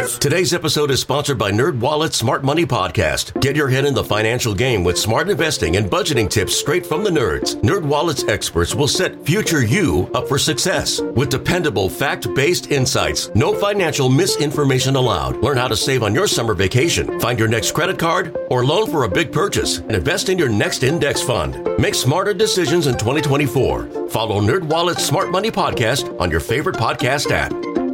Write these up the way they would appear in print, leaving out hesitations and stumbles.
Yes. Today's episode is sponsored by NerdWallet's Smart Money Podcast. Get your head in the financial game with smart investing and budgeting tips straight from the nerds. NerdWallet's experts will set future you up for success with dependable, fact-based insights. No financial misinformation allowed. Learn how to save on your summer vacation, find your next credit card, or loan for a big purchase, and invest in your next index fund. Make smarter decisions in 2024. Follow NerdWallet's Smart Money Podcast on your favorite podcast app.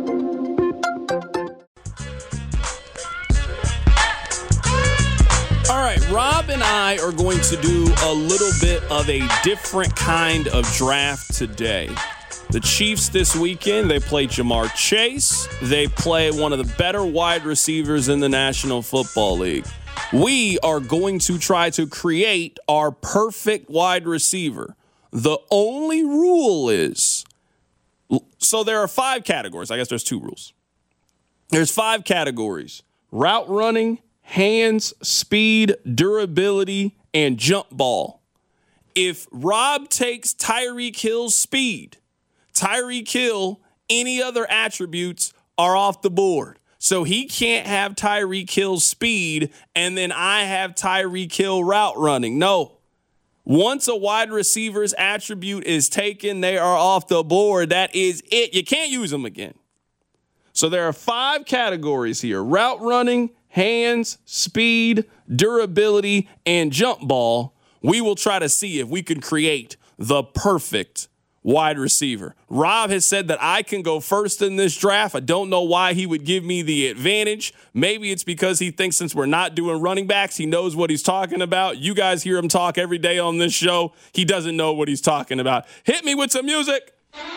All right, Rob and I are going to do a little bit of a different kind of draft today. The Chiefs this weekend, they play Ja'Marr Chase. They play one of the better wide receivers in the National Football League. We are going to try to create our perfect wide receiver. The only rule is, so there are 5 categories. I guess there's 2 rules. There's 5 categories: route running, hands, speed, durability, and jump ball. If Rob takes Tyreek Hill's speed, Tyreek Hill, any other attributes are off the board. So he can't have Tyreek Hill's speed and then I have Tyreek Hill route running. No. Once a wide receiver's attribute is taken, they are off the board. That is it. You can't use them again. So there are 5 categories here: route running, hands, speed, durability, and jump ball. We will try to see if we can create the perfect wide receiver. Rob has said that I can go first in this draft. I don't know why he would give me the advantage. Maybe it's because he thinks since we're not doing running backs, he knows what he's talking about. You guys hear him talk every day on this show. He doesn't know what he's talking about. Hit me with some music.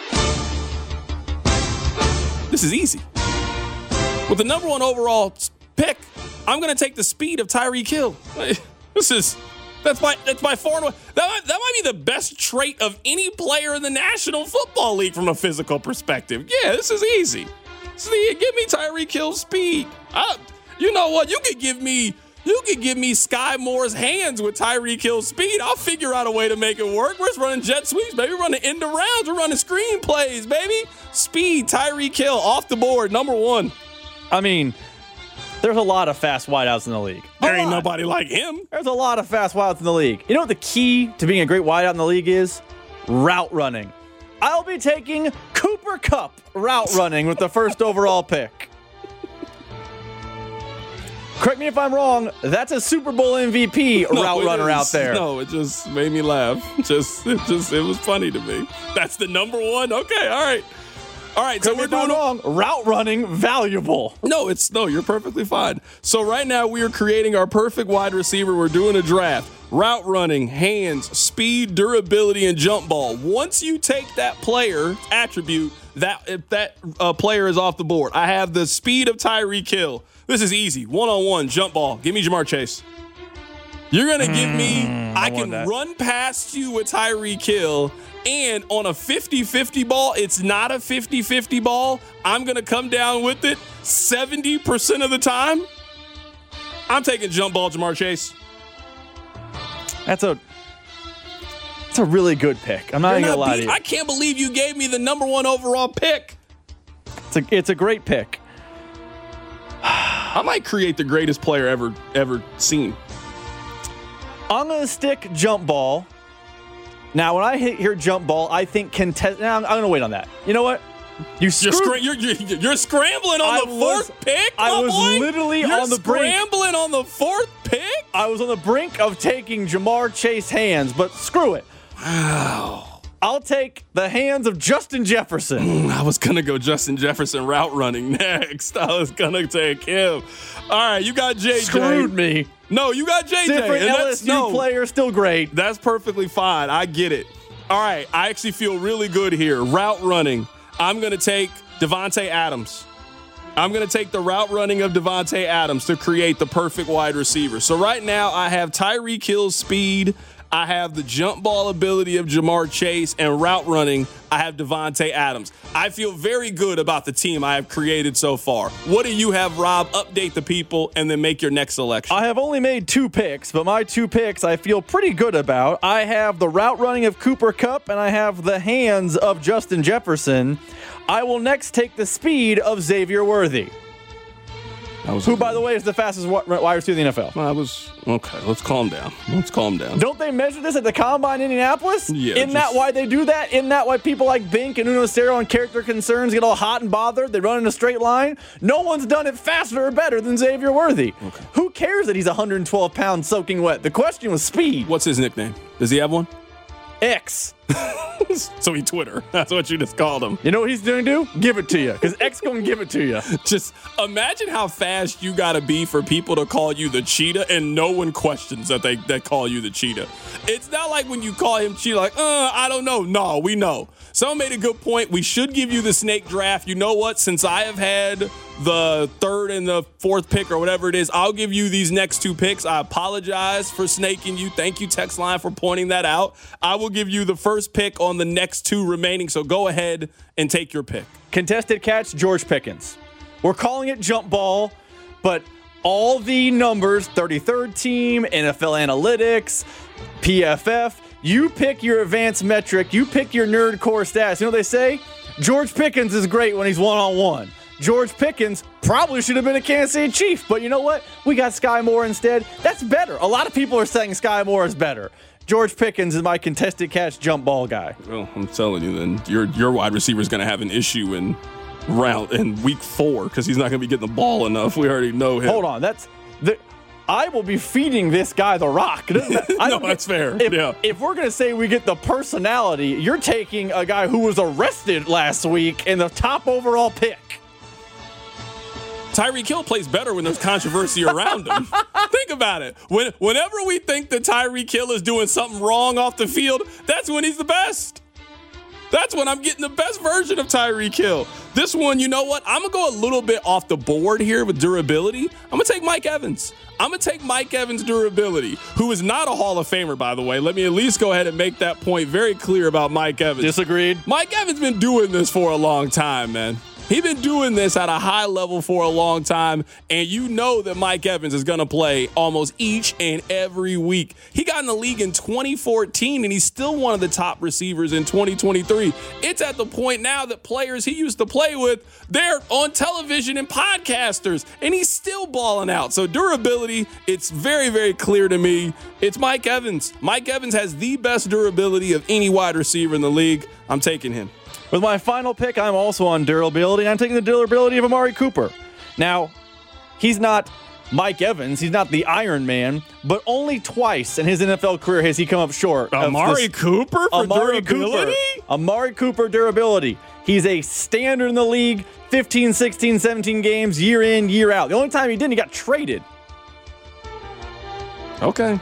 This is easy. With the number 1 overall pick, I'm going to take the speed of Tyreek Hill. That's my foreign. That might be the best trait of any player in the National Football League from a physical perspective. Yeah, this is easy. See, give me Tyreek Hill's speed. You know what? You could give me Sky Moore's hands with Tyreek Hill's speed. I'll figure out a way to make it work. We're just running jet sweeps, baby. We're running end arounds. We're running screen plays, baby. Speed, Tyreek Hill off the board, number 1. I mean, there's a lot of fast wideouts in the league. There ain't nobody like him. There's a lot of fast wideouts in the league. You know what the key to being a great wideout in the league is? Route running. I'll be taking Cooper Kupp route running with the first overall pick. Correct me if I'm wrong, that's a Super Bowl MVP route runner out there. No, it just made me laugh. It was funny to me. That's the number 1? Okay, all right. All right, so we're doing wrong. Route running, valuable. No, you're perfectly fine. So right now we are creating our perfect wide receiver. We're doing a draft. Route running, hands, speed, durability, and jump ball. Once you take that player attribute, that player is off the board. I have the speed of Tyreek Hill. This is easy. 1-on-1, jump ball. Give me Ja'Marr Chase. You're going to give me, I can run past you with Tyreek Hill. And on a 50-50 ball, it's not a 50-50 ball. I'm going to come down with it 70% of the time. I'm taking jump ball, Ja'Marr Chase. That's a really good pick. I'm not even going to lie to you. I can't believe you gave me the number 1 overall pick. It's a great pick. I might create the greatest player ever seen. I'm going to stick jump ball. Now, when I hear jump ball, I think contest. Now, I'm going to wait on that. You know what? You're scrambling on the 4th pick. I was literally on the brink. Scrambling on the 4th pick. I was on the brink of taking Ja'Marr Chase hands, but screw it. Wow. I'll take the hands of Justin Jefferson. I was going to go Justin Jefferson route running next. I was going to take him. All right, you got JJ. Screwed me. No, you got JJ. Different LSU player, still great. That's perfectly fine. I get it. All right, I actually feel really good here. Route running. I'm going to take Davante Adams. I'm going to take the route running of Davante Adams to create the perfect wide receiver. So right now I have Tyreek Hill's speed. I have the jump ball ability of Ja'Marr Chase, and route running, I have Davante Adams. I feel very good about the team I have created so far. What do you have, Rob? Update the people and then make your next selection. I have only made 2 picks, but my 2 picks I feel pretty good about. I have the route running of Cooper Kupp, and I have the hands of Justin Jefferson. I will next take the speed of Xavier Worthy. Who, by the way, is the fastest wide receiver in the NFL? Okay, let's calm down. Don't they measure this at the Combine in Indianapolis? Yeah. Isn't that why they do that? Isn't that why people like Bink and Uno Cero on character concerns get all hot and bothered? They run in a straight line? No one's done it faster or better than Xavier Worthy. Okay. Who cares that he's 112 pounds soaking wet? The question was speed. What's his nickname? Does he have one? X. So he Twitter. That's what you just called him. You know what he's going to do? Give it to you, because X going to give it to you. Just imagine how fast you got to be for people to call you the cheetah and no one questions that they call you the cheetah. It's not like when you call him cheetah, like, I don't know. No, we know. Someone made a good point. We should give you the snake draft. You know what? Since I have had the third and the fourth pick or whatever it is, I'll give you these next two picks. I apologize for snaking you. Thank you, text line, for pointing that out. I will give you the first pick on the next two remaining, so go ahead and take your pick. Contested catch, George Pickens. We're calling it jump ball, but all the numbers, 33rd team, NFL Analytics, PFF, you pick your advanced metric, you pick your nerd core stats. You know what they say? George Pickens is great when he's one-on-one. George Pickens probably should have been a Kansas City Chief, but you know what? We got Sky Moore instead. That's better. A lot of people are saying Sky Moore is better. George Pickens is my contested catch jump ball guy. Well, I'm telling you, then your wide receiver is going to have an issue in week 4 because he's not going to be getting the ball enough. We already know him. Hold on, I will be feeding this guy the rock. No, that's fair. If we're going to say we get the personality, you're taking a guy who was arrested last week in the top overall pick. Tyreek Hill plays better when there's controversy around him. Think about it. Whenever we think that Tyreek Hill is doing something wrong off the field, that's when he's the best. That's when I'm getting the best version of Tyreek Hill. This one, you know what? I'm going to go a little bit off the board here with durability. I'm going to take Mike Evans. I'm going to take Mike Evans' durability, who is not a Hall of Famer, by the way. Let me at least go ahead and make that point very clear about Mike Evans. Disagreed. Mike Evans been doing this for a long time, man. He's been doing this at a high level for a long time, and you know that Mike Evans is going to play almost each and every week. He got in the league in 2014, and he's still one of the top receivers in 2023. It's at the point now that players he used to play with, they're on television and podcasters, and he's still balling out. So durability, it's very, very clear to me. It's Mike Evans. Mike Evans has the best durability of any wide receiver in the league. I'm taking him. With my final pick, I'm also on durability. I'm taking the durability of Amari Cooper. Now, he's not Mike Evans. He's not the Iron Man, but only twice in his NFL career has he come up short. Amari Cooper for durability? Amari Cooper durability. He's a standard in the league, 15, 16, 17 games, year in, year out. The only time he didn't, he got traded. Okay.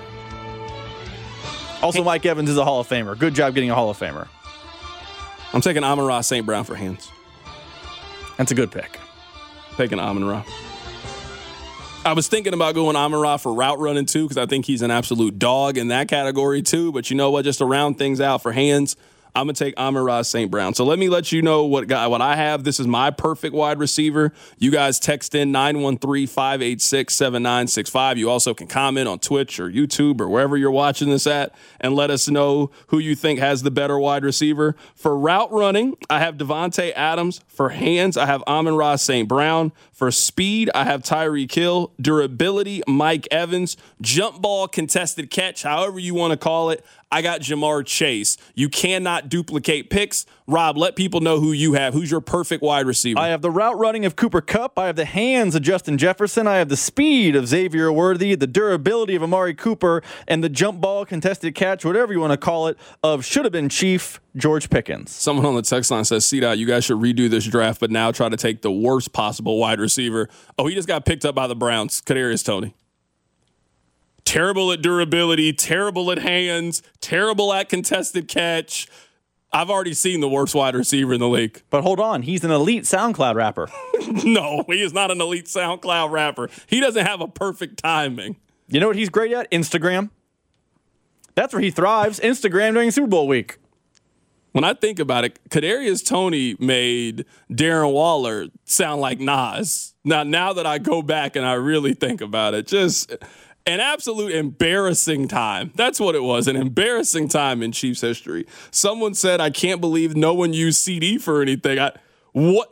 Also, Mike Evans is a Hall of Famer. Good job getting a Hall of Famer. I'm taking Amon-Ra St. Brown for hands. That's a good pick. Taking Amon-Ra. I was thinking about going Amon-Ra for route running too, because I think he's an absolute dog in that category too. But you know what? Just to round things out for hands, I'm going to take Amon-Ra St. Brown. So let me let you know what I have. This is my perfect wide receiver. You guys text in 913-586-7965. You also can comment on Twitch or YouTube or wherever you're watching this at and let us know who you think has the better wide receiver. For route running, I have Devontae Adams. For hands, I have Amon-Ra St. Brown. For speed, I have Tyreek Hill. Durability, Mike Evans. Jump ball, contested catch, however you want to call it, I got Jamar Chase. You cannot duplicate picks. Rob, let people know who you have. Who's your perfect wide receiver? I have the route running of Cooper Kupp. I have the hands of Justin Jefferson. I have the speed of Xavier Worthy, the durability of Amari Cooper, and the jump ball, contested catch, whatever you want to call it, of should have been Chief George Pickens. Someone on the text line says, C-Dot, you guys should redo this draft, but now try to take the worst possible wide receiver. Oh, he just got picked up by the Browns. Kadarius Toney. Terrible at durability, terrible at hands, terrible at contested catch. I've already seen the worst wide receiver in the league. But hold on, he's an elite SoundCloud rapper. No, he is not an elite SoundCloud rapper. He doesn't have a perfect timing. You know what he's great at? Instagram. That's where he thrives. Instagram during Super Bowl week. When I think about it, Kadarius Toney made Darren Waller sound like Nas. Now that I go back and I really think about it, just an absolute embarrassing time. That's what it was, an embarrassing time in Chiefs history. Someone said, I can't believe no one used CD for anything.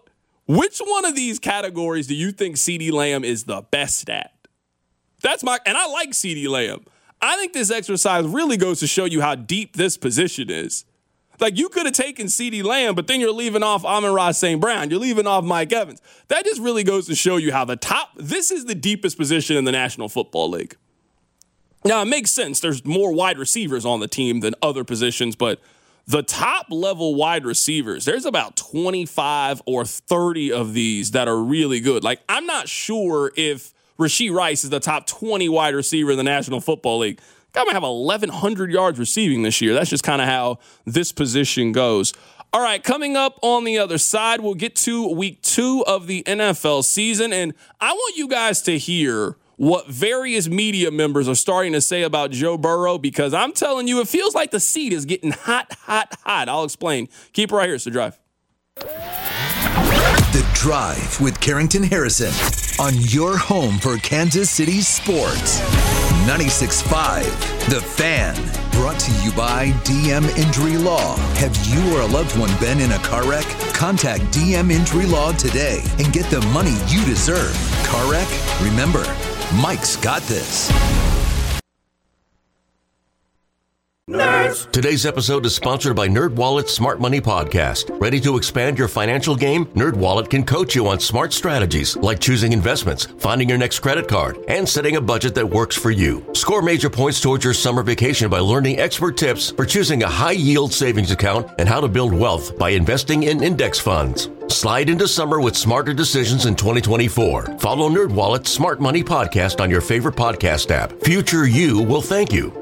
Which one of these categories do you think CeeDee Lamb is the best at? And I like CeeDee Lamb. I think this exercise really goes to show you how deep this position is. Like, you could have taken CeeDee Lamb, but then you're leaving off Amon-Ra St. Brown. You're leaving off Mike Evans. That just really goes to show you how this is the deepest position in the National Football League. Now, it makes sense. There's more wide receivers on the team than other positions, but the top level wide receivers, there's about 25 or 30 of these that are really good. Like, I'm not sure if Rashee Rice is the top 20 wide receiver in the National Football League. Guy might have 1,100 yards receiving this year. That's just kind of how this position goes. All right, coming up on the other side, we'll get to week 2 of the NFL season, and I want you guys to hear what various media members are starting to say about Joe Burrow, because I'm telling you, it feels like the seat is getting hot, hot, hot. I'll explain. Keep it right here. It's The Drive. The Drive with Carrington Harrison on your home for Kansas City sports. 96.5 The Fan. Brought to you by DM Injury Law. Have you or a loved one been in a car wreck? Contact DM Injury Law today and get the money you deserve. Car wreck? Remember, Mike's got this. Nerds. Today's episode is sponsored by NerdWallet's Smart Money Podcast. Ready to expand your financial game? NerdWallet can coach you on smart strategies like choosing investments, finding your next credit card, and setting a budget that works for you. Score major points towards your summer vacation by learning expert tips for choosing a high-yield savings account and how to build wealth by investing in index funds. Slide into summer with smarter decisions in 2024. Follow NerdWallet's Smart Money Podcast on your favorite podcast app. Future you will thank you.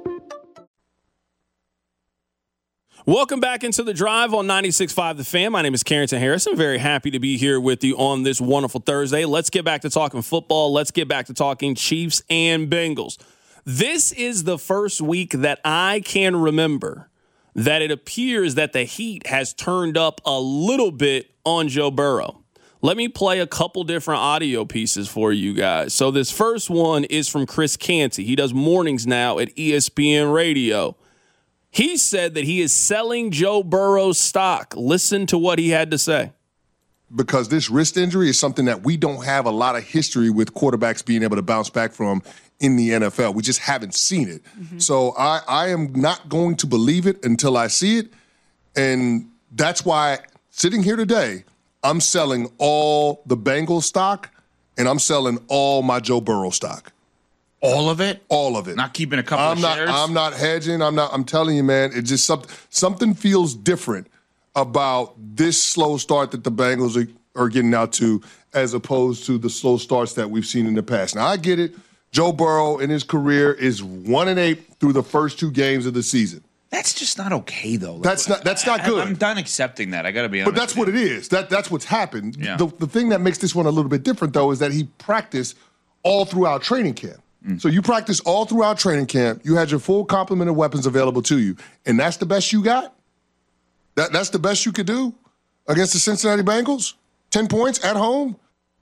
Welcome back into The Drive on 96.5 The Fan. My name is Carrington Harrison. Very happy to be here with you on this wonderful Thursday. Let's get back to talking football. Let's get back to talking Chiefs and Bengals. This is the first week that I can remember that it appears that the heat has turned up a little bit on Joe Burrow. Let me play a couple different audio pieces for you guys. So this first one is from Chris Canty. He does mornings now at ESPN Radio. He said that he is selling Joe Burrow's stock. Listen to what he had to say. Because this wrist injury is something that we don't have a lot of history with quarterbacks being able to bounce back from in the NFL. We just haven't seen it. Mm-hmm. So I am not going to believe it until I see it. And that's why, sitting here today, I'm selling all the Bengals stock and I'm selling all my Joe Burrow stock. All of it? All of it. Not keeping a couple of shares? I'm not hedging. I'm telling you, man, it just something feels different about this slow start that the Bengals are getting out to as opposed to the slow starts that we've seen in the past. Now, I get it. Joe Burrow in his career is 1-8 through the first 2 games of the season. That's just not okay, though. That's not good. I'm done accepting that. I got to be honest. But that's what it is. That's what's happened. Yeah. The thing that makes this one a little bit different, though, is that he practiced all throughout training camp. So you practice all throughout training camp. You had your full complement of weapons available to you. And that's the best you got? That's the best you could do against the Cincinnati Bengals? 10 points at home?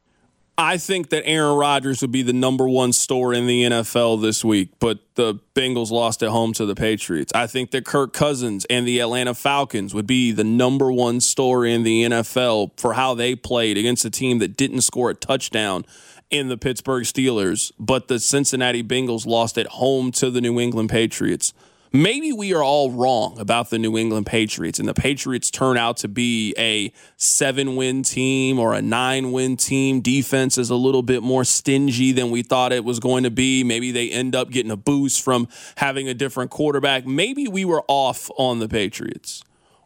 I think that Aaron Rodgers would be the number one story in the NFL this week, but the Bengals lost at home to the Patriots. I think that Kirk Cousins and the Atlanta Falcons would be the number one story in the NFL for how they played against a team that didn't score a touchdown in the Pittsburgh Steelers, but the Cincinnati Bengals lost at home to the New England Patriots. Maybe we are all wrong about the New England Patriots, and the Patriots turn out to be a 7-win team or a 9-win team. Defense is a little bit more stingy than we thought it was going to be. Maybe they end up getting a boost from having a different quarterback. Maybe we were off on the Patriots.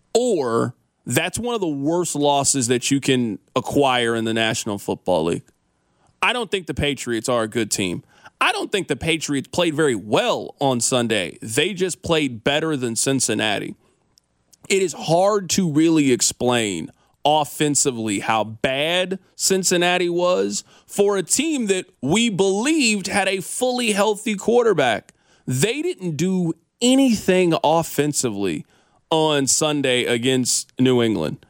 Or that's one of the worst losses that you can acquire in the National Football League. I don't think the Patriots are a good team. I don't think the Patriots played very well on Sunday. They just played better than Cincinnati. It is hard to really explain offensively how bad Cincinnati was for a team that we believed had a fully healthy quarterback. They didn't do anything offensively on Sunday against New England.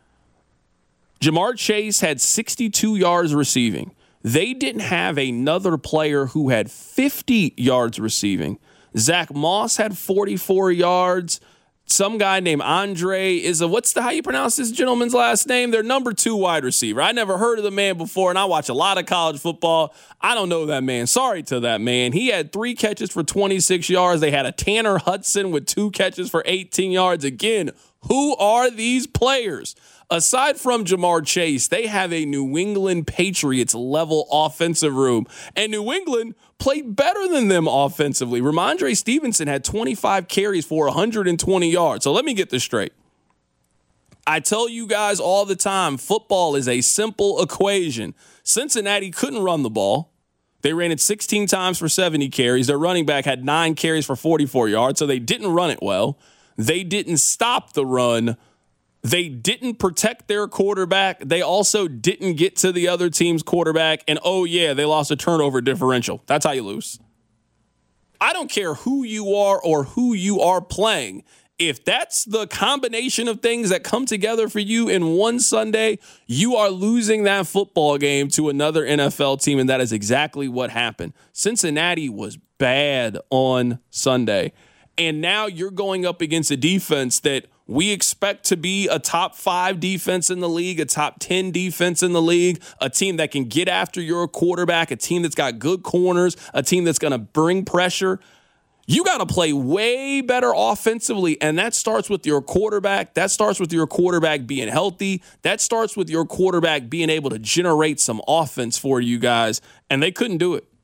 Ja'Marr Chase had 62 yards receiving. They didn't have another player who had 50 yards receiving. Zach Moss had 44 yards. some guy named Andre how you pronounce this gentleman's last name? Their number 2 wide receiver. I never heard of the man before, and I watch a lot of college football. I don't know that man. Sorry to that man. He had 3 catches for 26 yards. They had a Tanner Hudson with 2 catches for 18 yards. Again, who are these players? Aside from Jamar Chase, they have a New England Patriots level offensive room, and New England played better than them offensively. Ramondre Stevenson had 25 carries for 120 yards. So let me get this straight. I tell you guys all the time, football is a simple equation. Cincinnati couldn't run the ball. They ran it 16 times for 70 carries. Their running back had 9 carries for 44 yards, so they didn't run it well. They didn't stop the run. They didn't protect their quarterback. They also didn't get to the other team's quarterback. And, they lost a turnover differential. That's how you lose. I don't care who you are or who you are playing. If that's the combination of things that come together for you in one Sunday, you are losing that football game to another NFL team, and that is exactly what happened. Cincinnati was bad on Sunday, and now you're going up against a defense that we expect to be a top 5 defense in the league, a top 10 defense in the league, a team that can get after your quarterback, a team that's got good corners, a team that's going to bring pressure. You got to play way better offensively, and that starts with your quarterback. That starts with your quarterback being healthy. That starts with your quarterback being able to generate some offense for you guys, and they couldn't do it.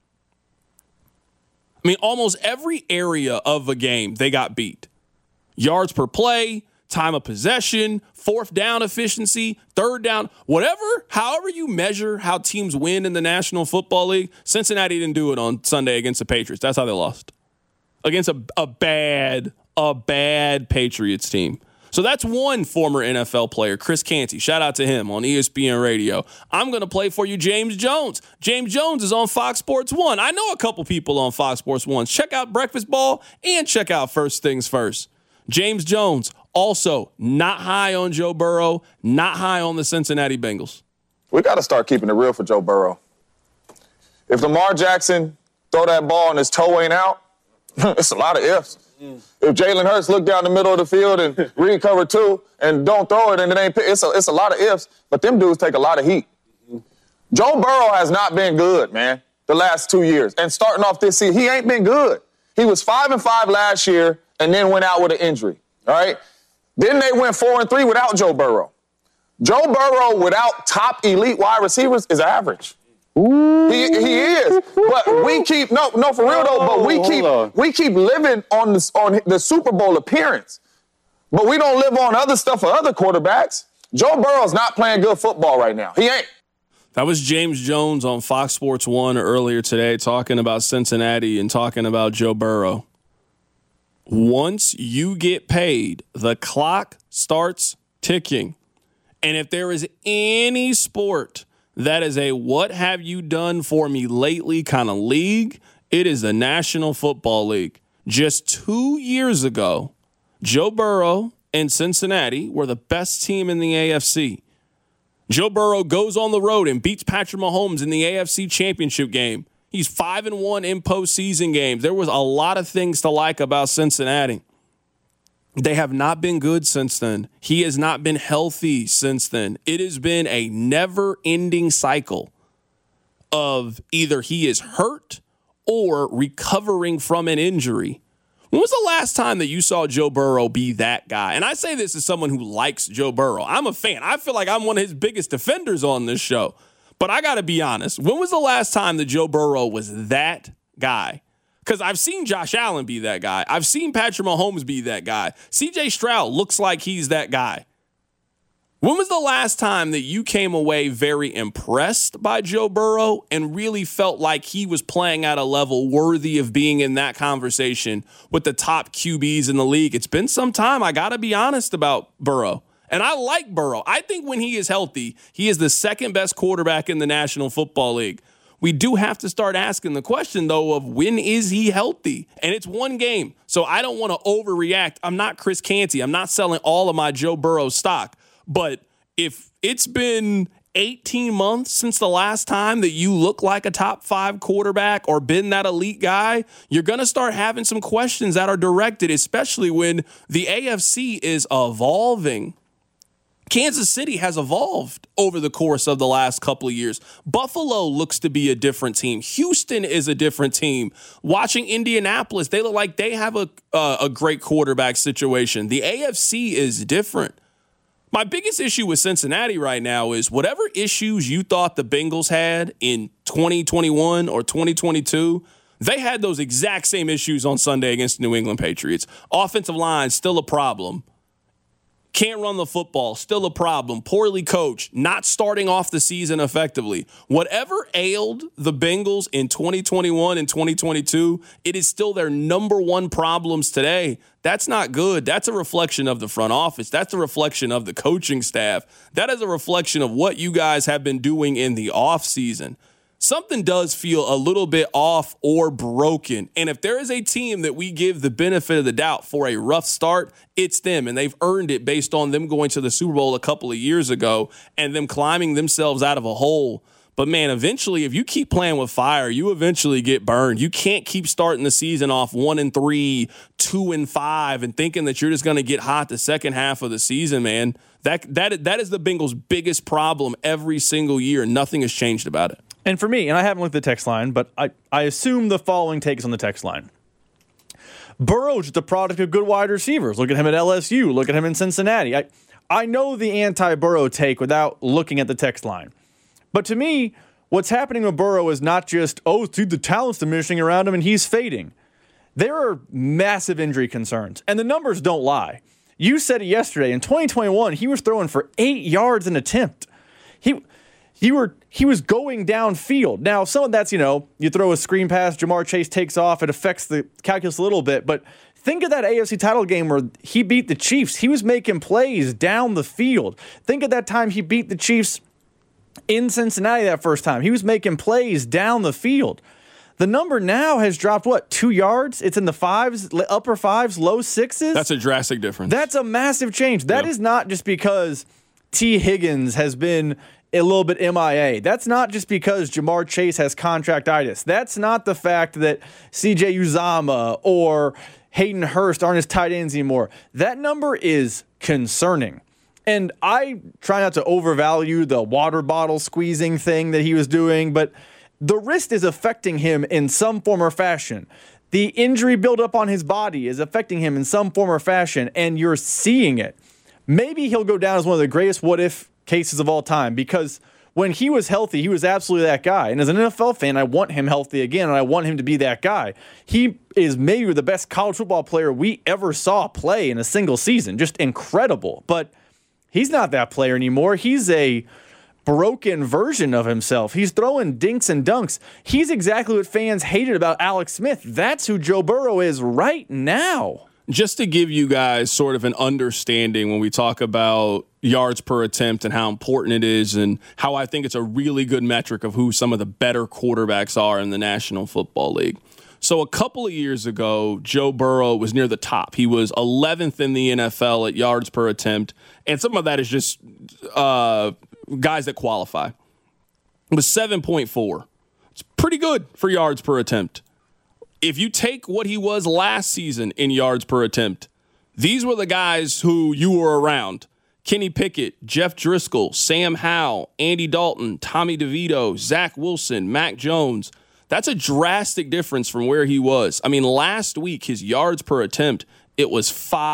I mean, almost every area of a game, they got beat. Yards per play, time of possession, 4th down efficiency, 3rd down, however you measure how teams win in the National Football League, Cincinnati didn't do it on Sunday against the Patriots. That's how they lost. Against a bad Patriots team. So that's one former NFL player, Chris Canty. Shout out to him on ESPN Radio. I'm going to play for you James Jones. James Jones is on Fox Sports 1. I know a couple people on Fox Sports 1. Check out Breakfast Ball and check out First Things First. James Jones, also not high on Joe Burrow, not high on the Cincinnati Bengals. We got to start keeping it real for Joe Burrow. If Lamar Jackson throw that ball and his toe ain't out, it's a lot of ifs. If Jalen Hurts look down the middle of the field and read cover 2 and don't throw it and it ain't, it's a lot of ifs, but them dudes take a lot of heat. Joe Burrow has not been good, man, the last 2 years. And starting off this season, he ain't been good. He was 5-5 last year and then went out with an injury, all right? Then they went 4-3 without Joe Burrow. Joe Burrow without top elite wide receivers is average. He is, but we keep for real though. But we keep living on the Super Bowl appearance, but we don't live on other stuff for other quarterbacks. Joe Burrow's not playing good football right now. He ain't. That was James Jones on Fox Sports 1 earlier today, talking about Cincinnati and talking about Joe Burrow. Once you get paid, the clock starts ticking, and if there is any sport that is a what have you done for me lately kind of league, it is the National Football League. Just 2 years ago, Joe Burrow and Cincinnati were the best team in the AFC. Joe Burrow goes on the road and beats Patrick Mahomes in the AFC Championship game. He's 5-1 in postseason games. There was a lot of things to like about Cincinnati. They have not been good since then. He has not been healthy since then. It has been a never-ending cycle of either he is hurt or recovering from an injury. When was the last time that you saw Joe Burrow be that guy? And I say this as someone who likes Joe Burrow. I'm a fan. I feel like I'm one of his biggest defenders on this show. But I got to be honest. When was the last time that Joe Burrow was that guy? Because I've seen Josh Allen be that guy. I've seen Patrick Mahomes be that guy. C.J. Stroud looks like he's that guy. When was the last time that you came away very impressed by Joe Burrow and really felt like he was playing at a level worthy of being in that conversation with the top QBs in the league? It's been some time. I got to be honest about Burrow. And I like Burrow. I think when he is healthy, he is the second best quarterback in the National Football League. We do have to start asking the question, though, of when is he healthy? And it's one game, so I don't want to overreact. I'm not Chris Canty. I'm not selling all of my Joe Burrow stock. But if it's been 18 months since the last time that you look like a top 5 quarterback or been that elite guy, you're going to start having some questions that are directed, especially when the AFC is evolving. Kansas City has evolved over the course of the last couple of years. Buffalo looks to be a different team. Houston is a different team. Watching Indianapolis, they look like they have a great quarterback situation. The AFC is different. My biggest issue with Cincinnati right now is whatever issues you thought the Bengals had in 2021 or 2022, they had those exact same issues on Sunday against the New England Patriots. Offensive line, still a problem. Can't run the football, still a problem. Poorly coached, not starting off the season effectively. Whatever ailed the Bengals in 2021 and 2022, it is still their number one problems today. That's not good. That's a reflection of the front office. That's a reflection of the coaching staff. That is a reflection of what you guys have been doing in the offseason. Something does feel a little bit off or broken. And if there is a team that we give the benefit of the doubt for a rough start, it's them. And they've earned it based on them going to the Super Bowl a couple of years ago and them climbing themselves out of a hole. But, man, eventually, if you keep playing with fire, you eventually get burned. You can't keep starting the season off 1-3, 2-5, and thinking that you're just going to get hot the second half of the season, man. That is the Bengals' biggest problem every single year. Nothing has changed about it. And for me, and I haven't looked at the text line, but I assume the following take is on the text line. Burrow's just a product of good wide receivers. Look at him at LSU. Look at him in Cincinnati. I know the anti-Burrow take without looking at the text line. But to me, what's happening with Burrow is not just, oh, dude, the talent's diminishing around him and he's fading. There are massive injury concerns, and the numbers don't lie. You said it yesterday. In 2021, he was throwing for 8 yards an attempt. He was going downfield. Now, some of that's, you throw a screen pass, Jamar Chase takes off, it affects the calculus a little bit. But think of that AFC title game where he beat the Chiefs. He was making plays down the field. Think of that time he beat the Chiefs in Cincinnati that first time. He was making plays down the field. The number now has dropped, 2 yards? It's in the 5s, upper 5s, low 6s? That's a drastic difference. That's a massive change. That is not just because T. Higgins has been a little bit MIA. That's not just because Jamar Chase has contractitis. That's not the fact that C.J. Uzomah or Hayden Hurst aren't his tight ends anymore. That number is concerning. And I try not to overvalue the water bottle squeezing thing that he was doing, but the wrist is affecting him in some form or fashion. The injury buildup on his body is affecting him in some form or fashion, and you're seeing it. Maybe he'll go down as one of the greatest what-if cases of all time, because when he was healthy, he was absolutely that guy. And as an NFL fan, I want him healthy again, and I want him to be that guy. He is maybe the best college football player we ever saw play in a single season. Just incredible. But he's not that player anymore. He's a broken version of himself. He's throwing dinks and dunks. He's exactly what fans hated about Alex Smith. That's who Joe Burrow is right now. Just to give you guys sort of an understanding when we talk about yards per attempt and how important it is and how I think it's a really good metric of who some of the better quarterbacks are in the National Football League. So a couple of years ago, Joe Burrow was near the top. He was 11th in the NFL at yards per attempt, and some of that is just guys that qualify. It was 7.4. It's pretty good for yards per attempt. If you take what he was last season in yards per attempt, these were the guys who you were around. Kenny Pickett, Jeff Driscoll, Sam Howell, Andy Dalton, Tommy DeVito, Zach Wilson, Mac Jones. That's a drastic difference from where he was. I mean, last week, his yards per attempt, it was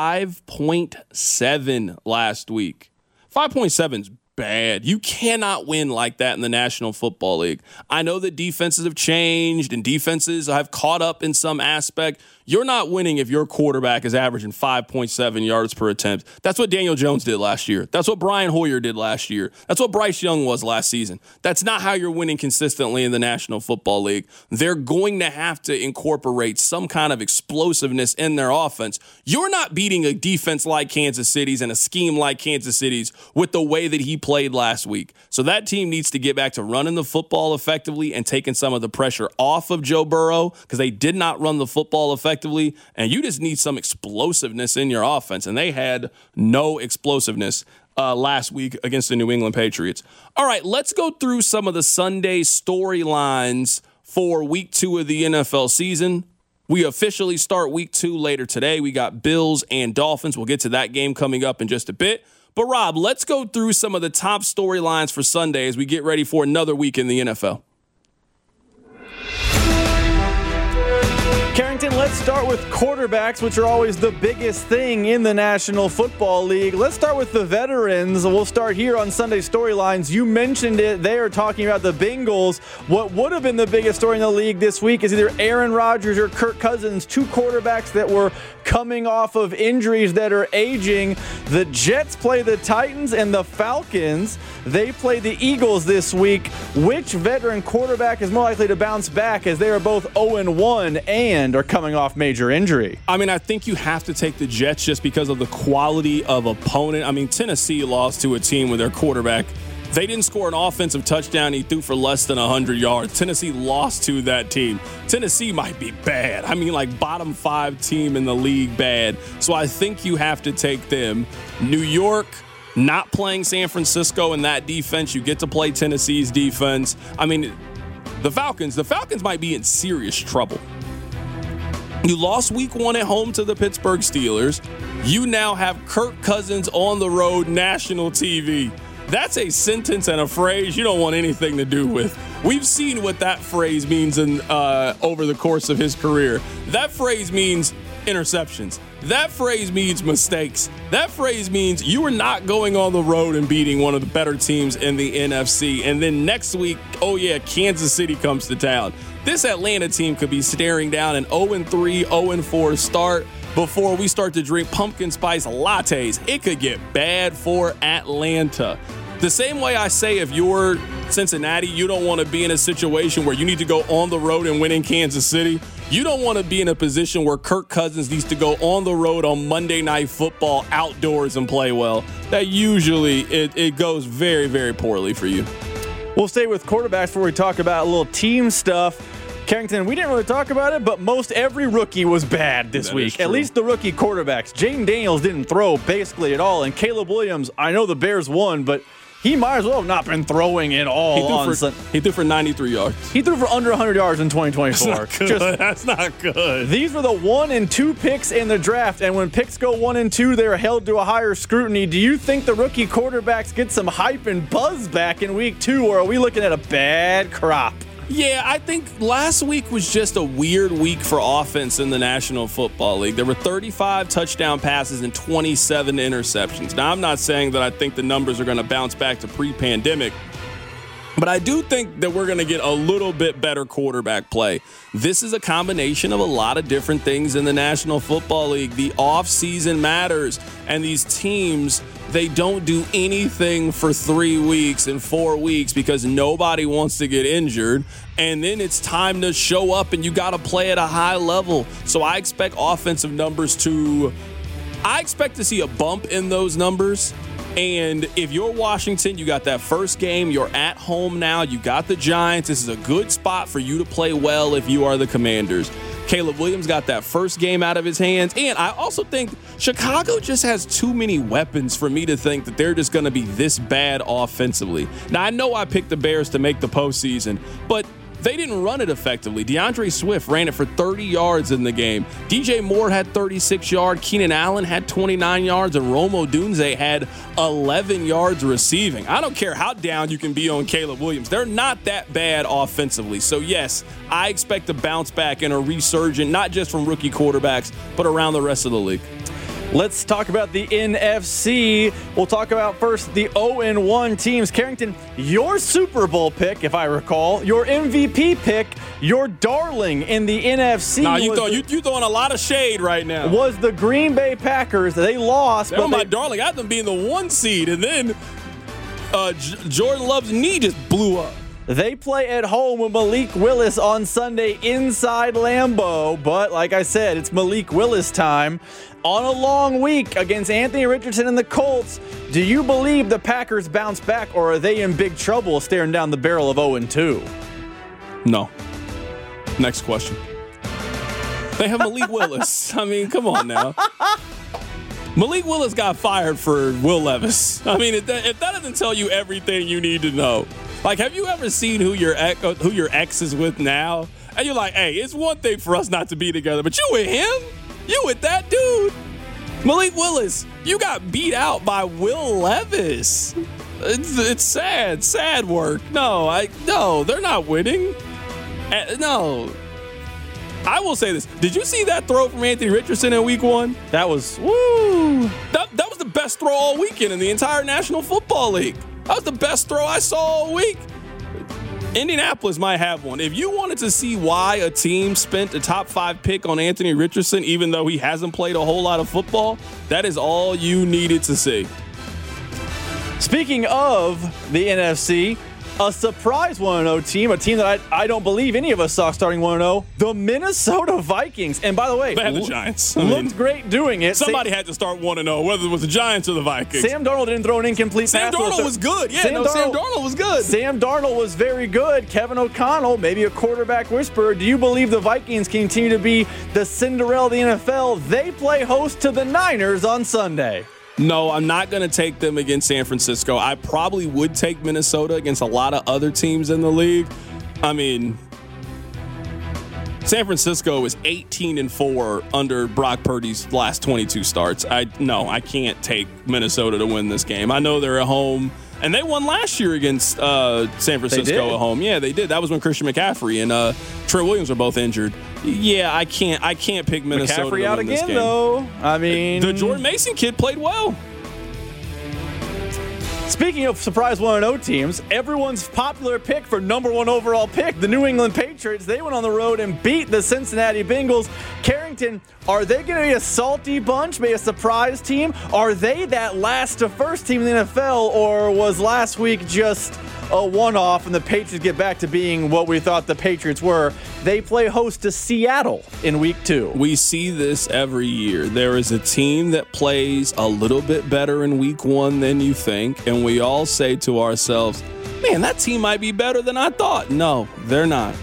5.7 last week. 5.7 is bad. You cannot win like that in the National Football League. I know that defenses have changed and defenses have caught up in some aspect. You're not winning if your quarterback is averaging 5.7 yards per attempt. That's what Daniel Jones did last year. That's what Brian Hoyer did last year. That's what Bryce Young was last season. That's not how you're winning consistently in the National Football League. They're going to have to incorporate some kind of explosiveness in their offense. You're not beating a defense like Kansas City's and a scheme like Kansas City's with the way that he played last week. So that team needs to get back to running the football effectively and taking some of the pressure off of Joe Burrow because they did not run the football effectively. And you just need some explosiveness in your offense, and they had no explosiveness. last week against the New England Patriots. All right, let's go through some of the Sunday storylines for week 2 of the NFL season. We officially start week 2 later today. We got Bills and Dolphins. We'll get to that game coming up in just a bit. But, Rob, let's go through some of the top storylines for Sunday as we get ready for another week in the NFL. Carrington, let's start with quarterbacks, which are always the biggest thing in the National Football League. Let's start with the veterans. We'll start here on Sunday storylines. You mentioned it. They are talking about the Bengals. What would have been the biggest story in the league this week is either Aaron Rodgers or Kirk Cousins, 2 quarterbacks that were coming off of injuries that are aging. The Jets play the Titans, and the Falcons, they play the Eagles this week. Which veteran quarterback is more likely to bounce back, as they are both 0-1 and are coming off major injury? I mean, I think you have to take the Jets just because of the quality of opponent. I mean, Tennessee lost to a team with their quarterback. They didn't score an offensive touchdown. He threw for less than 100 yards. Tennessee lost to that team. Tennessee might be bad. I mean, like bottom 5 team in the league bad. So I think you have to take them. New York, not playing San Francisco in that defense. You get to play Tennessee's defense. I mean, the Falcons might be in serious trouble. You lost week 1 at home to the Pittsburgh Steelers. You now have Kirk Cousins on the road, national TV. That's a sentence and a phrase you don't want anything to do with. We've seen what that phrase means over the course of his career. That phrase means interceptions. That phrase means mistakes. That phrase means you are not going on the road and beating one of the better teams in the NFC. And then next week, oh yeah, Kansas City comes to town. This Atlanta team could be staring down an 0-3, 0-4 start before we start to drink pumpkin spice lattes. It could get bad for Atlanta. The same way I say if you're Cincinnati, you don't want to be in a situation where you need to go on the road and win in Kansas City. You don't want to be in a position where Kirk Cousins needs to go on the road on Monday Night Football outdoors and play well. That usually it goes very, very poorly for you. We'll stay with quarterbacks before we talk about a little team stuff. Carrington, we didn't really talk about it, but most every rookie was bad this week. At least the rookie quarterbacks. Jaden Daniels didn't throw basically at all. And Caleb Williams, I know the Bears won, but he might as well have not been throwing at all. He threw for 93 yards. He threw for under 100 yards in 2024. That's not good. These were the 1 and 2 picks in the draft, and when picks go 1 and 2, they're held to a higher scrutiny. Do you think the rookie quarterbacks get some hype and buzz back in week 2, or are we looking at a bad crop? Yeah, I think last week was just a weird week for offense in the National Football League. There were 35 touchdown passes and 27 interceptions. Now, I'm not saying that I think the numbers are going to bounce back to pre-pandemic, but I do think that we're going to get a little bit better quarterback play. This is a combination of a lot of different things in the National Football League. The offseason matters, and these teams, they don't do anything for 3 weeks and 4 weeks because nobody wants to get injured. And then it's time to show up and you got to play at a high level. So I expect offensive numbers I expect to see a bump in those numbers. And if you're Washington, you got that first game. You're at home now. You got the Giants. This is a good spot for you to play well if you are the Commanders. Caleb Williams got that first game out of his hands. And I also think Chicago just has too many weapons for me to think that they're just going to be this bad offensively. Now, I know I picked the Bears to make the postseason, but they didn't run it effectively. DeAndre Swift ran it for 30 yards in the game. DJ Moore had 36 yards. Keenan Allen had 29 yards. And Rome Odunze had 11 yards receiving. I don't care how down you can be on Caleb Williams. They're not that bad offensively. So, yes, I expect to bounce back and a resurgence, not just from rookie quarterbacks, but around the rest of the league. Let's talk about the NFC. We'll talk about first the 0-1 teams. Carrington, your Super Bowl pick, if I recall, your MVP pick, your darling in the NFC. Nah, you throwing a lot of shade right now. Was the Green Bay Packers. They lost. But my darling. I had them being the 1 seed, and then Jordan Love's knee just blew up. They play at home with Malik Willis on Sunday inside Lambeau. But like I said, it's Malik Willis time. On a long week against Anthony Richardson and the Colts, do you believe the Packers bounce back, or are they in big trouble staring down the barrel of 0-2? No. Next question. They have Malik Willis. I mean, come on now. Malik Willis got fired for Will Levis. I mean, if that doesn't tell you everything you need to know. Like, have you ever seen who your ex is with now? And you're like, hey, it's one thing for us not to be together, but you with him? You with that dude? Malik Willis, you got beat out by Will Levis. It's sad work. No, they're not winning. No. I will say this. Did you see that throw from Anthony Richardson in week 1? That was, woo. That was the best throw all weekend in the entire National Football League. That was the best throw I saw all week. Indianapolis might have one. If you wanted to see why a team spent a top 5 pick on Anthony Richardson, even though he hasn't played a whole lot of football, that is all you needed to see. Speaking of the NFC, a surprise 1-0 team, a team that I don't believe any of us saw starting 1-0, the Minnesota Vikings. And by the way, they had the Giants. Looked great doing it. Somebody had to start 1-0, whether it was the Giants or the Vikings. Sam Darnold didn't throw an incomplete pass. Sam Darnold was good. Yeah, Sam Darnold was good. Sam Darnold was very good. Kevin O'Connell, maybe a quarterback whisperer. Do you believe the Vikings continue to be the Cinderella of the NFL? They play host to the Niners on Sunday. No, I'm not going to take them against San Francisco. I probably would take Minnesota against a lot of other teams in the league. I mean, San Francisco is 18-4 under Brock Purdy's last 22 starts. I can't take Minnesota to win this game. I know they're at home, and they won last year against San Francisco at home. Yeah, they did. That was when Christian McCaffrey and Trent Williams were both injured. Yeah, I can't pick Minnesota McCaffrey to out win this again, game. though. I mean, the Jordan Mason kid played well. Speaking of surprise 1-0 teams, everyone's popular pick for number 1 overall pick, the New England Patriots, they went on the road and beat the Cincinnati Bengals. Carrington, are they going to be a salty bunch, maybe a surprise team? Are they that last to first team in the NFL, or was last week just a one-off and the Patriots get back to being what we thought the Patriots were? They play host to Seattle in week 2. We see this every year. There is a team that plays a little bit better in week 1 than you think, and we all say to ourselves, man, that team might be better than I thought. No, they're not.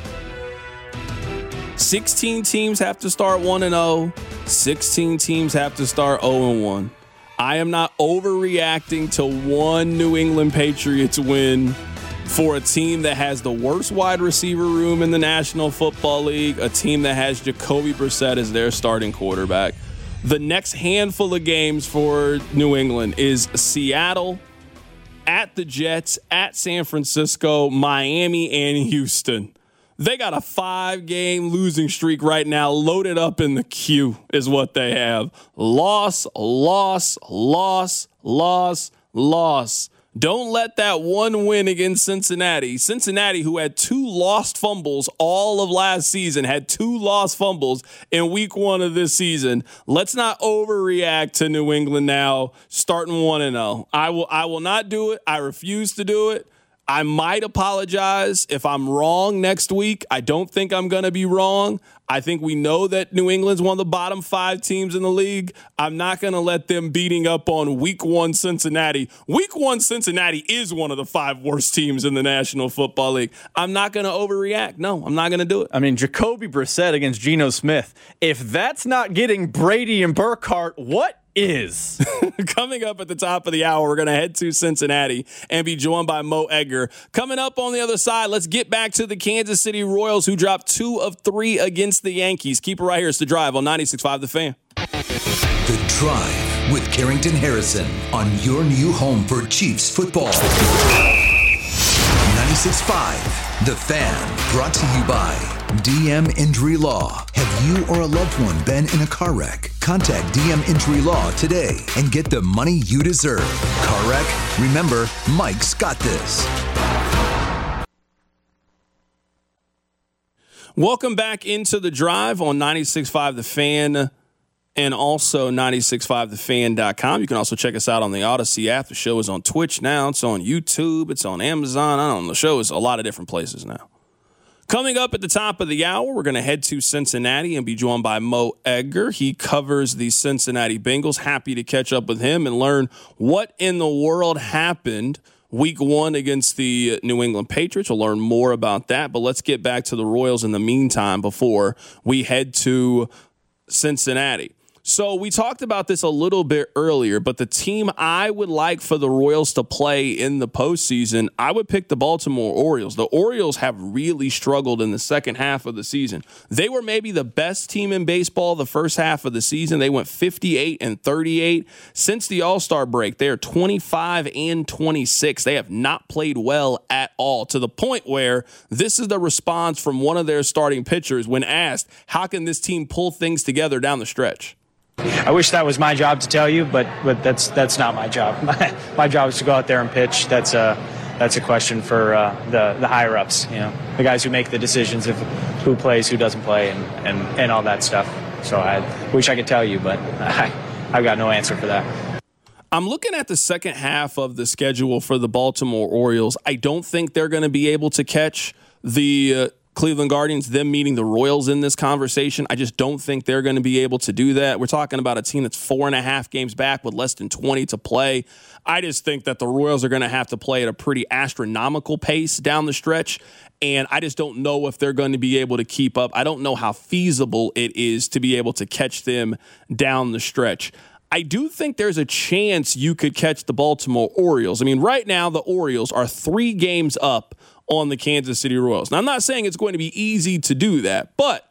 16 teams have to start 1-0. 16 teams have to start 0-1. I am not overreacting to one New England Patriots win for a team that has the worst wide receiver room in the National Football League, a team that has Jacoby Brissett as their starting quarterback. The next handful of games for New England is Seattle, at the Jets, at San Francisco, Miami, and Houston. They got a 5-game losing streak right now loaded up in the queue is what they have. Loss, loss, loss, loss, loss. Don't let that one win against Cincinnati. Cincinnati, who had 2 lost fumbles all of last season, had 2 lost fumbles in week 1 of this season. Let's not overreact to New England now, starting 1-0. I will not do it. I refuse to do it. I might apologize if I'm wrong next week. I don't think I'm going to be wrong. I think we know that New England's one of the bottom 5 teams in the league. I'm not going to let them beating up on week 1 Cincinnati. Week 1 Cincinnati is one of the 5 worst teams in the National Football League. I'm not going to overreact. No, I'm not going to do it. I mean, Jacoby Brissett against Geno Smith. If that's not getting Brady and Burkhardt, what is? Coming up at the top of the hour, we're going to head to Cincinnati and be joined by Mo Egger. Coming up on the other side, let's get back to the Kansas City Royals, who dropped 2 of 3 against the Yankees. Keep it right here. It's The Drive on 96.5 The Fan. The Drive with Carrington Harrison on your new home for Chiefs football. 96.5 The Fan, brought to you by DM Injury Law. Have you or a loved one been in a car wreck? Contact DM Injury Law today and get the money you deserve. Car wreck? Remember, Mike's got this. Welcome back into The Drive on 96.5 The Fan and also 965thefan.com. You can also check us out on the Odyssey app. The show is on Twitch now. It's on YouTube. It's on Amazon. I don't know. The show is a lot of different places now. Coming up at the top of the hour, we're going to head to Cincinnati and be joined by Mo Egger. He covers the Cincinnati Bengals. Happy to catch up with him and learn what in the world happened week 1 against the New England Patriots. We'll learn more about that, but let's get back to the Royals in the meantime before we head to Cincinnati. So we talked about this a little bit earlier, but the team I would like for the Royals to play in the postseason, I would pick the Baltimore Orioles. The Orioles have really struggled in the second half of the season. They were maybe the best team in baseball the first half of the season. They went 58-38. Since the All-Star break, they are 25-26. They have not played well at all, to the point where this is the response from one of their starting pitchers when asked, how can this team pull things together down the stretch? I wish that was my job to tell you, but that's not my job. My job is to go out there and pitch. That's a question for the higher ups, the guys who make the decisions of who plays, who doesn't play, and all that stuff. So I wish I could tell you, but I've got no answer for that. I'm looking at the second half of the schedule for the Baltimore Orioles. I don't think they're going to be able to catch the Cleveland Guardians, them meeting the Royals in this conversation. I just don't think they're going to be able to do that. We're talking about a team that's 4.5 games back with less than 20 to play. I just think that the Royals are going to have to play at a pretty astronomical pace down the stretch, and I just don't know if they're going to be able to keep up. I don't know how feasible it is to be able to catch them down the stretch. I do think there's a chance you could catch the Baltimore Orioles. I mean, right now the Orioles are 3 games up on the Kansas City Royals. Now, I'm not saying it's going to be easy to do that, but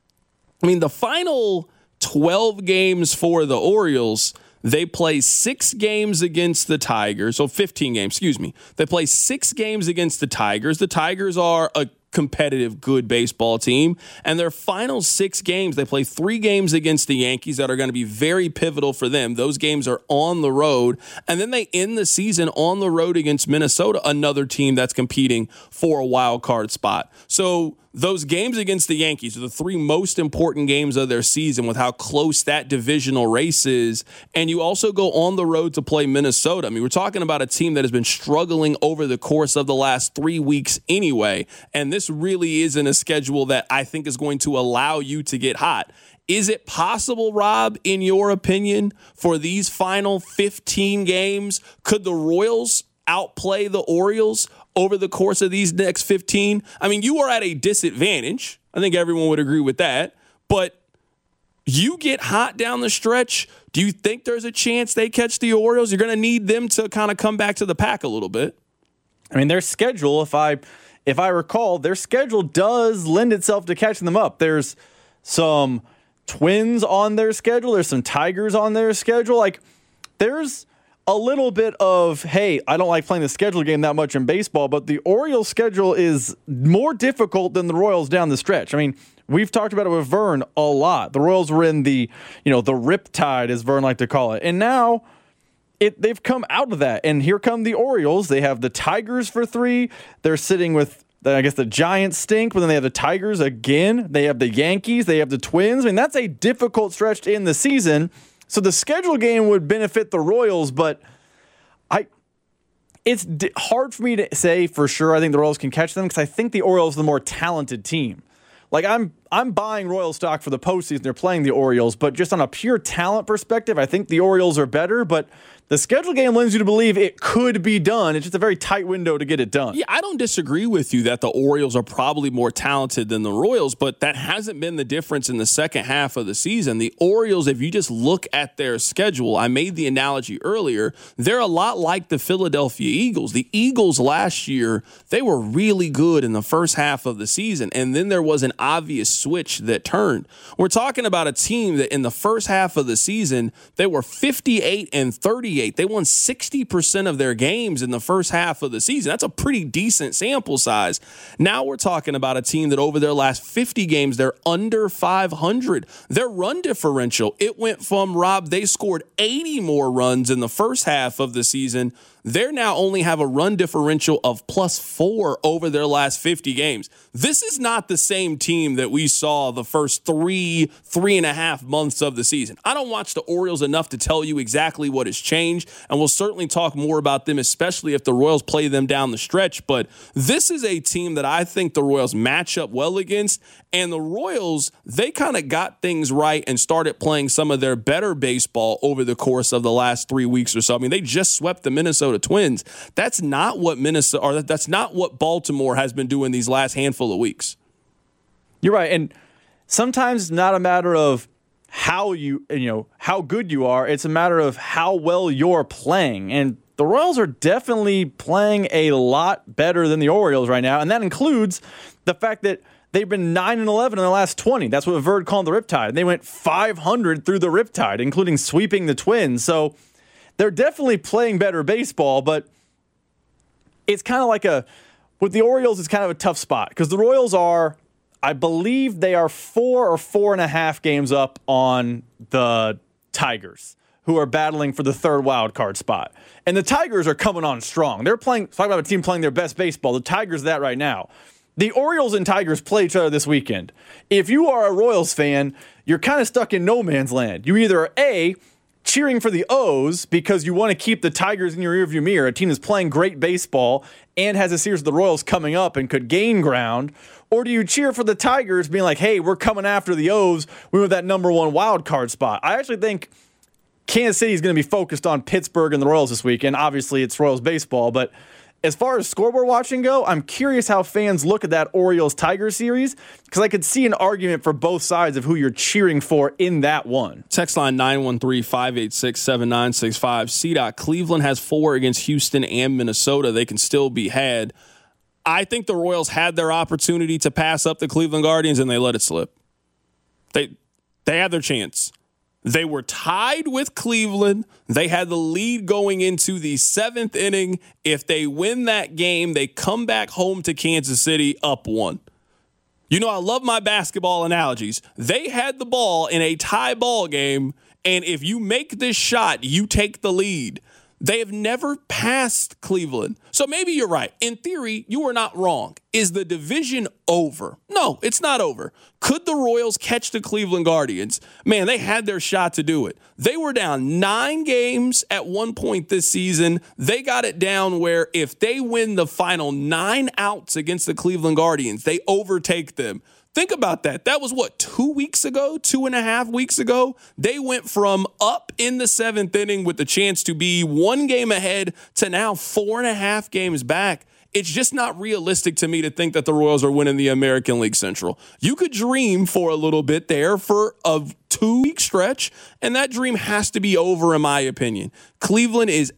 I mean, the final 12 games for the Orioles, they play 6 games against the Tigers. So 15 games, excuse me. They play 6 games against the Tigers. The Tigers are a competitive, good baseball team. And their final 6 games, they play 3 games against the Yankees that are going to be very pivotal for them. Those games are on the road. And then they end the season on the road against Minnesota, another team that's competing for a wild card spot. So those games against the Yankees are the 3 most important games of their season with how close that divisional race is. And you also go on the road to play Minnesota. I mean, we're talking about a team that has been struggling over the course of the last 3 weeks anyway. And this really isn't a schedule that I think is going to allow you to get hot. Is it possible, Rob, in your opinion, for these final 15 games, could the Royals outplay the Orioles over the course of these next 15? I mean, you are at a disadvantage. I think everyone would agree with that. But you get hot down the stretch. Do you think there's a chance they catch the Orioles? You're going to need them to kind of come back to the pack a little bit. I mean, their schedule, if I recall, their schedule does lend itself to catching them up. There's some Twins on their schedule. There's some Tigers on their schedule. Like, there's a little bit of, hey, I don't like playing the schedule game that much in baseball, but the Orioles schedule is more difficult than the Royals down the stretch. I mean, we've talked about it with Vern a lot. The Royals were in the riptide, as Vern liked to call it. And now they've come out of that. And here come the Orioles. They have the Tigers for 3. They're sitting with, I guess, the Giants stink, but then they have the Tigers again. They have the Yankees. They have the Twins. I mean, that's a difficult stretch to end the season. So the schedule game would benefit the Royals, but it's hard for me to say for sure I think the Royals can catch them because I think the Orioles are the more talented team. Like, I'm buying Royal stock for the postseason. They're playing the Orioles, but just on a pure talent perspective, I think the Orioles are better, but the schedule game lends you to believe it could be done. It's just a very tight window to get it done. Yeah, I don't disagree with you that the Orioles are probably more talented than the Royals, but that hasn't been the difference in the second half of the season. The Orioles, if you just look at their schedule, I made the analogy earlier, they're a lot like the Philadelphia Eagles. The Eagles last year, they were really good in the first half of the season, and then there was an obvious switch that turned. We're talking about a team that in the first half of the season, they were 58-38. They won 60% of their games in the first half of the season. That's a pretty decent sample size. Now we're talking about a team that over their last 50 games, they're under 500. Their run differential, it went from, Rob, they scored 80 more runs in the first half of the season. They now only have a run differential of +4 over their last 50 games. This is not the same team that we saw the first 3.5 months of the season. I don't watch the Orioles enough to tell you exactly what has changed, and we'll certainly talk more about them, especially if the Royals play them down the stretch. But this is a team that I think the Royals match up well against, and the Royals, they kind of got things right and started playing some of their better baseball over the course of the last 3 weeks or so. I mean, they just swept the Minnesota Twins. That's not what that's not what Baltimore has been doing these last handful of weeks. You're right, and sometimes it's not a matter of how how good you are. It's a matter of how well you're playing. And the Royals are definitely playing a lot better than the Orioles right now. And that includes the fact that they've been 9-11 in the last 20. That's what Verd called the Riptide. They went 500 through the Riptide, including sweeping the Twins. So they're definitely playing better baseball, but it's kind of like with the Orioles, it's kind of a tough spot because the Royals are, I believe they are 4 or 4.5 games up on the Tigers, who are battling for the third wild card spot. And the Tigers are coming on strong. They're talking about a team playing their best baseball. The Tigers that right now. The Orioles and Tigers play each other this weekend. If you are a Royals fan, you're kind of stuck in no man's land. You either are A, cheering for the O's because you want to keep the Tigers in your rearview mirror, a team that's playing great baseball and has a series of the Royals coming up and could gain ground, or do you cheer for the Tigers being like, hey, we're coming after the O's, we want that number one wild card spot? I actually think Kansas City is going to be focused on Pittsburgh and the Royals this weekend. Obviously, it's Royals baseball, but as far as scoreboard watching go, I'm curious how fans look at that Orioles-Tigers series because I could see an argument for both sides of who you're cheering for in that one. Text line 913-586-7965. CDOT, Cleveland has 4 against Houston and Minnesota. They can still be had. I think the Royals had their opportunity to pass up the Cleveland Guardians, and they let it slip. They had their chance. They were tied with Cleveland. They had the lead going into the 7th inning. If they win that game, they come back home to Kansas City up 1. You know, I love my basketball analogies. They had the ball in a tie ball game, and if you make this shot, you take the lead. They have never passed Cleveland. So maybe you're right. In theory, you are not wrong. Is the division over? No, it's not over. Could the Royals catch the Cleveland Guardians? Man, they had their shot to do it. They were down 9 games at one point this season. They got it down where if they win the final 9 outs against the Cleveland Guardians, they overtake them. Think about that. That was 2 weeks ago, 2.5 weeks ago? They went from up in the 7th inning with the chance to be 1 game ahead to now 4.5 games back. It's just not realistic to me to think that the Royals are winning the American League Central. You could dream for a little bit there for a 2-week stretch, and that dream has to be over, in my opinion. Cleveland is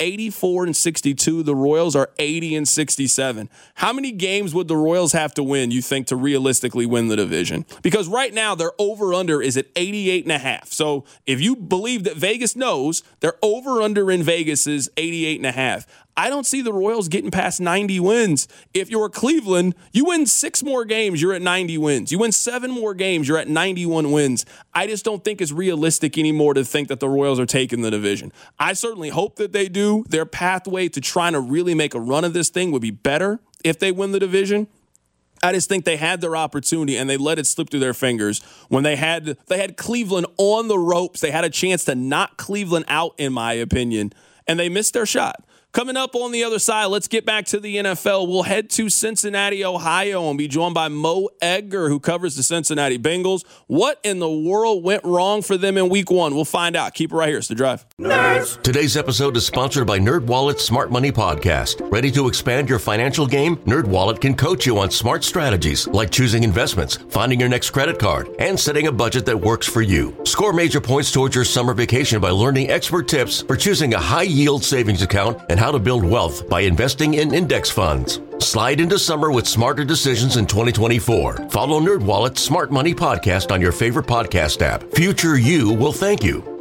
84-62. The Royals are 80-67. How many games would the Royals have to win, you think, to realistically win the division? Because right now, their over-under is at 88.5. So if you believe that Vegas knows, their over-under in Vegas is 88.5. I don't see the Royals getting past 90 wins. If you're Cleveland, you win 6 more games, you're at 90 wins. You win 7 more games, you're at 91 wins. I just don't think it's realistic anymore to think that the Royals are taking the division. I certainly hope that they do. Their pathway to trying to really make a run of this thing would be better if they win the division. I just think they had their opportunity and they let it slip through their fingers when they had Cleveland on the ropes. They had a chance to knock Cleveland out, in my opinion, and they missed their shot. Coming up on the other side, let's get back to the NFL. We'll head to Cincinnati, Ohio, and be joined by Mo Edgar, who covers the Cincinnati Bengals. What in the world went wrong for them in Week 1? We'll find out. Keep it right here. It's The Drive. Nerds. Today's episode is sponsored by NerdWallet's Smart Money Podcast. Ready to expand your financial game? NerdWallet can coach you on smart strategies like choosing investments, finding your next credit card, and setting a budget that works for you. Score major points towards your summer vacation by learning expert tips for choosing a high-yield savings account and how to build wealth by investing in index funds. Slide into summer with smarter decisions in 2024. Follow NerdWallet's Smart Money Podcast on your favorite podcast app. Future you will thank you.